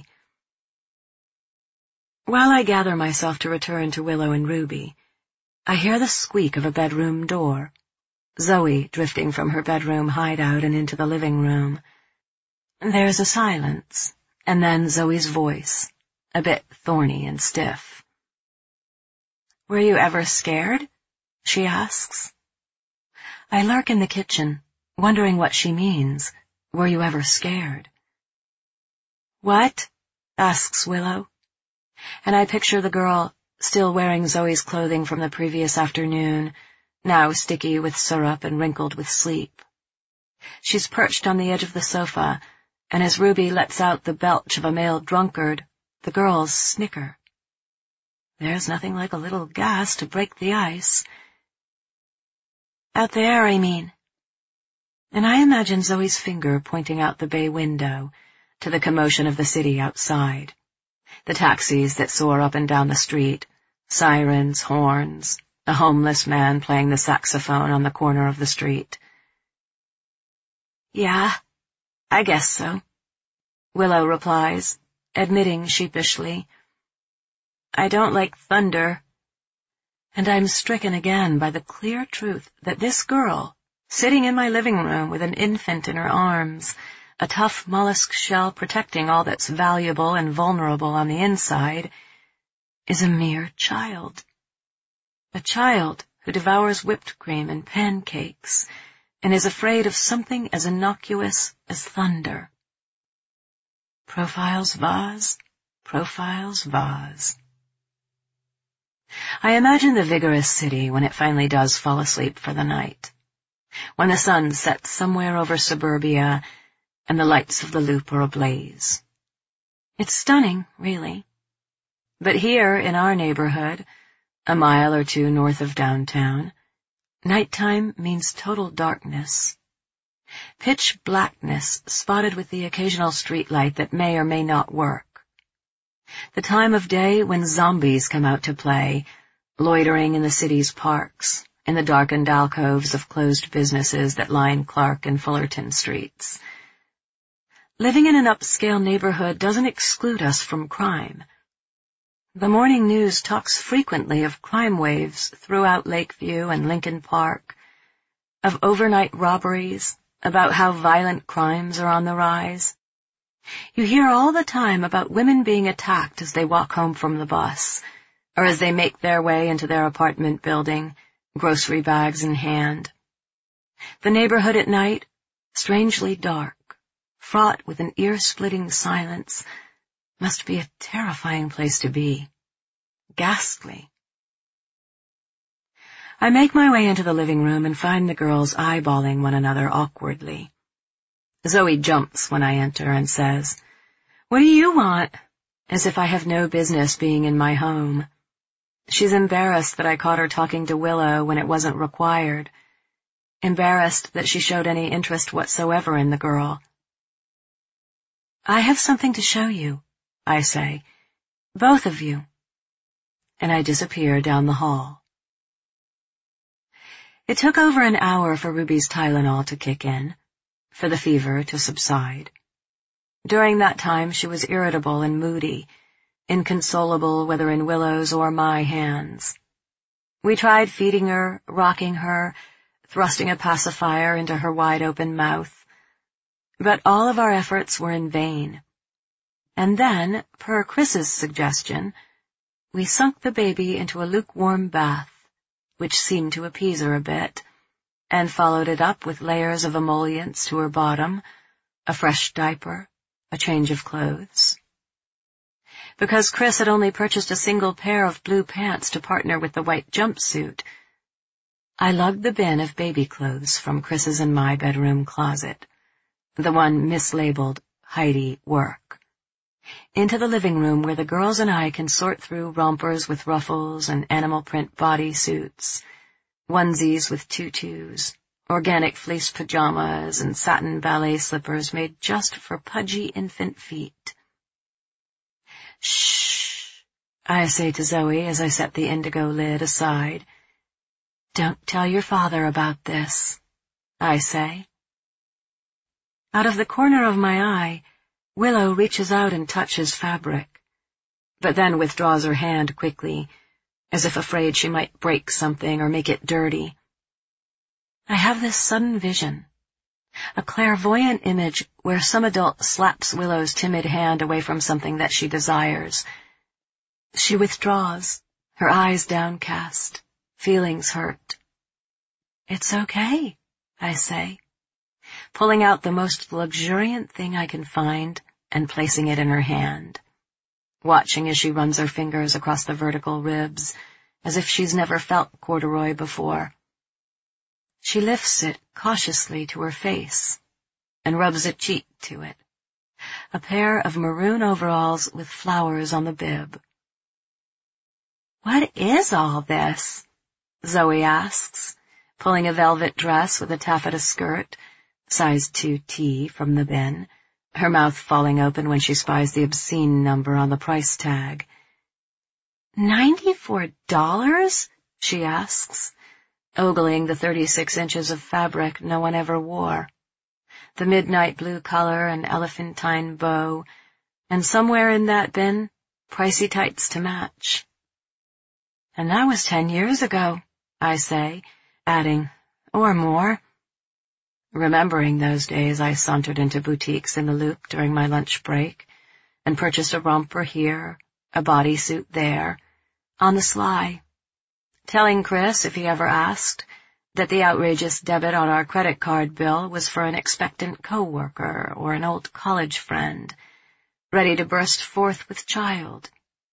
While I gather myself to return to Willow and Ruby, I hear the squeak of a bedroom door, Zoe drifting from her bedroom hideout and into the living room. There's a silence, and then Zoe's voice, a bit thorny and stiff. "Were you ever scared?" she asks. I lurk in the kitchen, wondering what she means. Were you ever scared? "What?" asks Willow. And I picture the girl still wearing Zoe's clothing from the previous afternoon, now sticky with syrup and wrinkled with sleep. She's perched on the edge of the sofa, and as Ruby lets out the belch of a male drunkard, the girls snicker. There's nothing like a little gas to break the ice. "Out there, I mean." And I imagine Zoe's finger pointing out the bay window to the commotion of the city outside. The taxis that soar up and down the street, sirens, horns, a homeless man playing the saxophone on the corner of the street. "Yeah, I guess so," Willow replies, admitting sheepishly, "I don't like thunder." And I'm stricken again by the clear truth that this girl, sitting in my living room with an infant in her arms, a tough mollusk shell protecting all that's valuable and vulnerable on the inside, is a mere child. A child who devours whipped cream and pancakes and is afraid of something as innocuous as thunder. Profiles vase, profiles vase. I imagine the vigorous city when it finally does fall asleep for the night, when the sun sets somewhere over suburbia and the lights of the loop are ablaze. It's stunning, really. But here in our neighborhood, a mile or two north of downtown, nighttime means total darkness. Pitch blackness spotted with the occasional streetlight that may or may not work. The time of day when zombies come out to play, loitering in the city's parks, in the darkened alcoves of closed businesses that line Clark and Fullerton streets. Living in an upscale neighborhood doesn't exclude us from crime. The morning news talks frequently of crime waves throughout Lakeview and Lincoln Park, of overnight robberies, about how violent crimes are on the rise. You hear all the time about women being attacked as they walk home from the bus, or as they make their way into their apartment building, grocery bags in hand. The neighborhood at night, strangely dark, fraught with an ear-splitting silence, must be a terrifying place to be. Ghastly. I make my way into the living room and find the girls eyeballing one another awkwardly. Zoe jumps when I enter and says, "What do you want?" as if I have no business being in my home. She's embarrassed that I caught her talking to Willow when it wasn't required, embarrassed that she showed any interest whatsoever in the girl. "I have something to show you," I say, "both of you." And I disappear down the hall. It took over an hour for Ruby's Tylenol to kick in, for the fever to subside. During that time she was irritable and moody, inconsolable whether in Willow's or my hands. We tried feeding her, rocking her, thrusting a pacifier into her wide-open mouth, but all of our efforts were in vain. And then, per Chris's suggestion, we sunk the baby into a lukewarm bath, which seemed to appease her a bit, and followed it up with layers of emollients to her bottom, a fresh diaper, a change of clothes. Because Chris had only purchased a single pair of blue pants to partner with the white jumpsuit, I lugged the bin of baby clothes from Chris's and my bedroom closet, the one mislabeled Heidi Work, into the living room where the girls and I can sort through rompers with ruffles and animal print bodysuits, onesies with tutus, organic fleece pajamas, and satin ballet slippers made just for pudgy infant feet. Shh, I say to Zoe as I set the indigo lid aside. Don't tell your father about this, I say. Out of the corner of my eye, Willow reaches out and touches fabric, but then withdraws her hand quickly, as if afraid she might break something or make it dirty. I have this sudden vision, a clairvoyant image where some adult slaps Willow's timid hand away from something that she desires. She withdraws, her eyes downcast, feelings hurt. It's okay, I say, pulling out the most luxuriant thing I can find and placing it in her hand, watching as she runs her fingers across the vertical ribs, as if she's never felt corduroy before. She lifts it cautiously to her face and rubs a cheek to it, a pair of maroon overalls with flowers on the bib. What is all this? Zoe asks, pulling a velvet dress with a taffeta skirt, size two T, from the bin, her mouth falling open when she spies the obscene number on the price tag. Ninety-four dollars? She asks, ogling the thirty-six inches of fabric no one ever wore, the midnight blue color and elephantine bow, and somewhere in that bin, pricey tights to match. And that was ten years ago, I say, adding, or more. Remembering those days, I sauntered into boutiques in the Loop during my lunch break and purchased a romper here, a bodysuit there, on the sly, telling Chris, if he ever asked, that the outrageous debit on our credit card bill was for an expectant coworker or an old college friend, ready to burst forth with child.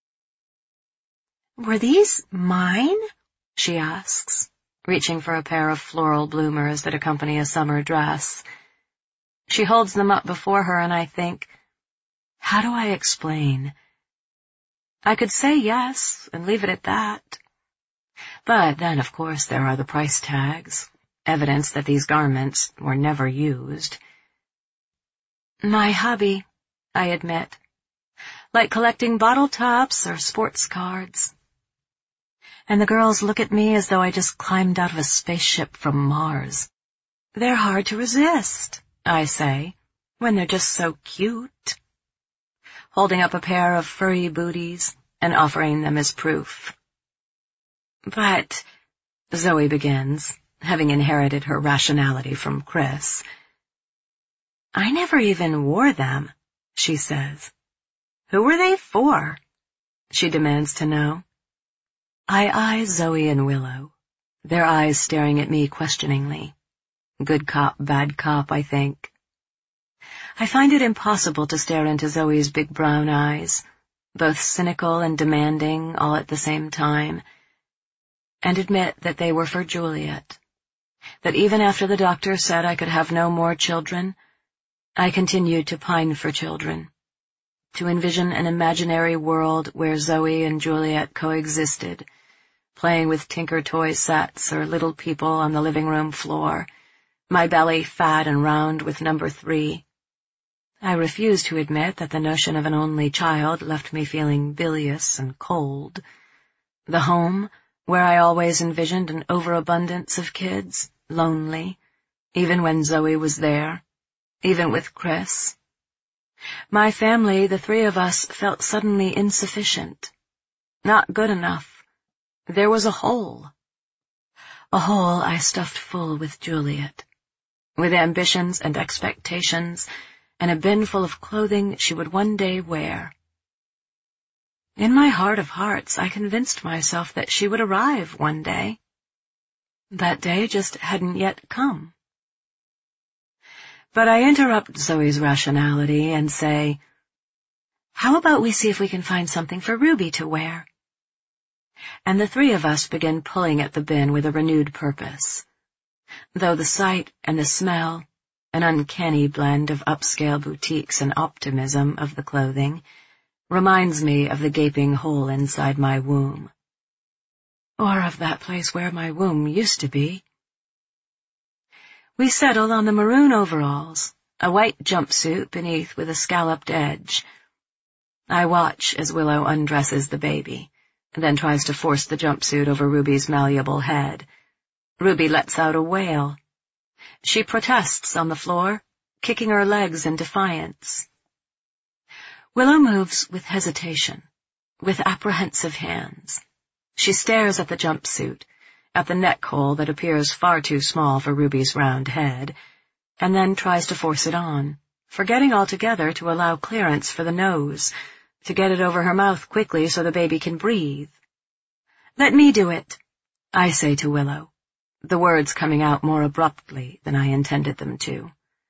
Were these mine? She asks, reaching for a pair of floral bloomers that accompany a summer dress. She holds them up before her, and I think, how do I explain? I could say yes and leave it at that. But then, of course, there are the price tags, evidence that these garments were never used. My hobby, I admit, like collecting bottle tops or sports cards. And the girls look at me as though I just climbed out of a spaceship from Mars. They're hard to resist, I say, when they're just so cute. Holding up a pair of furry booties and offering them as proof. But, Zoe begins, having inherited her rationality from Chris. I never even wore them, she says. Who were they for? She demands to know. I eye Zoe and Willow, their eyes staring at me questioningly. Good cop, bad cop, I think. I find it impossible to stare into Zoe's big brown eyes, both cynical and demanding all at the same time, and admit that they were for Juliet, that even after the doctor said I could have no more children, I continued to pine for children, to envision an imaginary world where Zoe and Juliet coexisted, playing with Tinker toy sets or little people on the living room floor, my belly fat and round with number three. I refused to admit that the notion of an only child left me feeling bilious and cold. The home, where I always envisioned an overabundance of kids, lonely, even when Zoe was there, even with Chris. My family, the three of us, felt suddenly insufficient. Not good enough. There was a hole. A hole I stuffed full with Juliet, with ambitions and expectations, and a bin full of clothing she would one day wear. In my heart of hearts, I convinced myself that she would arrive one day. That day just hadn't yet come. But I interrupt Zoe's rationality and say, "How about we see if we can find something for Ruby to wear?" And the three of us begin pulling at the bin with a renewed purpose. Though the sight and the smell, an uncanny blend of upscale boutiques and optimism of the clothing, reminds me of the gaping hole inside my womb. Or of that place where my womb used to be. We settle on the maroon overalls, a white jumpsuit beneath with a scalloped edge. I watch as Willow undresses the baby, and then tries to force the jumpsuit over Ruby's malleable head. Ruby lets out a wail. She protests on the floor, kicking her legs in defiance. Willow moves with hesitation, with apprehensive hands. She stares at the jumpsuit, at the neck hole that appears far too small for Ruby's round head, and then tries to force it on, forgetting altogether to allow clearance for the nose, to get it over her mouth quickly so the baby can breathe. "Let me do it," I say to Willow, the words coming out more abruptly than I intended them to.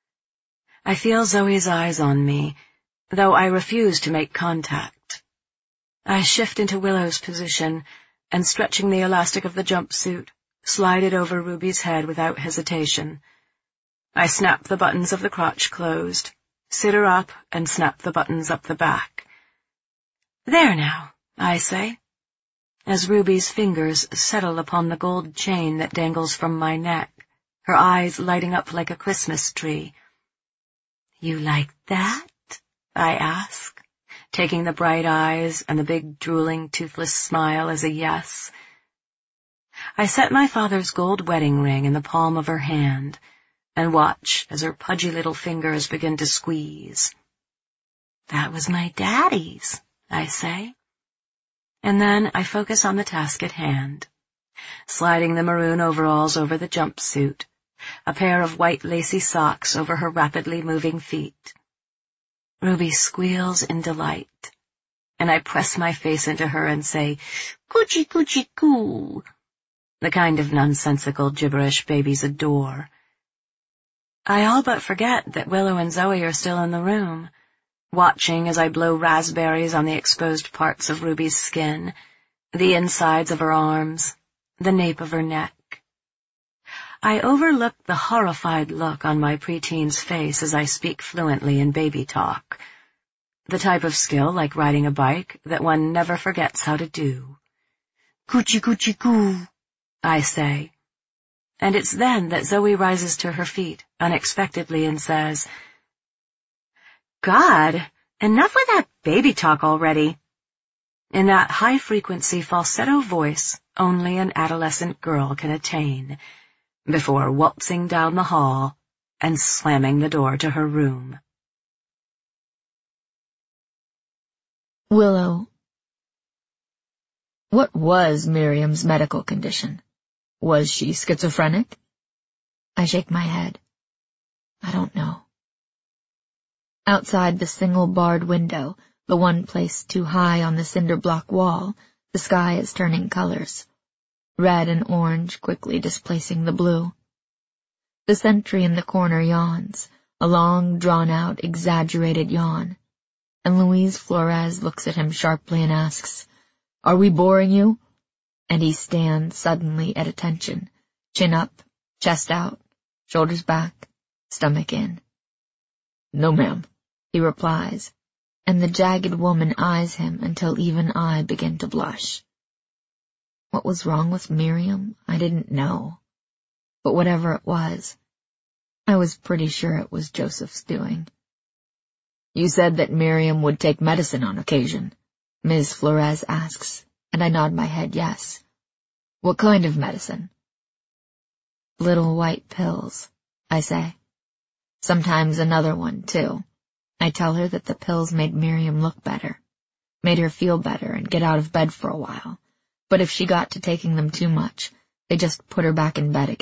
I feel Zoe's eyes on me, though I refuse to make contact. I shift into Willow's position, and stretching the elastic of the jumpsuit, slide it over Ruby's head without hesitation. I snap the buttons of the crotch closed, sit her up, and snap the buttons up the back. "There now," I say, as Ruby's fingers settle upon the gold chain that dangles from my neck, her eyes lighting up like a Christmas tree. "You like that?" I ask, taking the bright eyes and the big drooling toothless smile as a yes. I set my father's gold wedding ring in the palm of her hand, and watch as her pudgy little fingers begin to squeeze. "That was my daddy's," I say. And then I focus on the task at hand, sliding the maroon overalls over the jumpsuit, a pair of white lacy socks over her rapidly moving feet. Ruby squeals in delight, and I press my face into her and say, "Coochie coochie coo," the kind of nonsensical gibberish babies adore. I all but forget that Willow and Zoe are still in the room, watching as I blow raspberries on the exposed parts of Ruby's skin, the insides of her arms, the nape of her neck. I overlook the horrified look on my preteen's face as I speak fluently in baby talk, the type of skill like riding a bike that one never forgets how to do. "Coochie coochie coo," I say, and it's then that Zoe rises to her feet unexpectedly and says, "God, enough with that baby talk already," in that high-frequency falsetto voice only an adolescent girl can attain, before waltzing down the hall and slamming the door to her room. Willow. What was Miriam's medical condition? Was she schizophrenic? I shake my head. I don't know. Outside the single barred window, the one placed too high on the cinder block wall, the sky is turning colors. Red and orange quickly displacing the blue. The sentry in the corner yawns, a long, drawn-out, exaggerated yawn, and Louise Flores looks at him sharply and asks, "Are we boring you?" And he stands suddenly at attention, chin up, chest out, shoulders back, stomach in. "No, ma'am," he replies, and the jagged woman eyes him until even I begin to blush. What was wrong with Miriam, I didn't know. But whatever it was, I was pretty sure it was Joseph's doing. "You said that Miriam would take medicine on occasion," Miz Flores asks, and I nod my head yes. "What kind of medicine?" "Little white pills," I say. "Sometimes another one, too. I tell her that the pills made Miriam look better, made her feel better and get out of bed for a while, but if she got to taking them too much, they just put her back in bed again.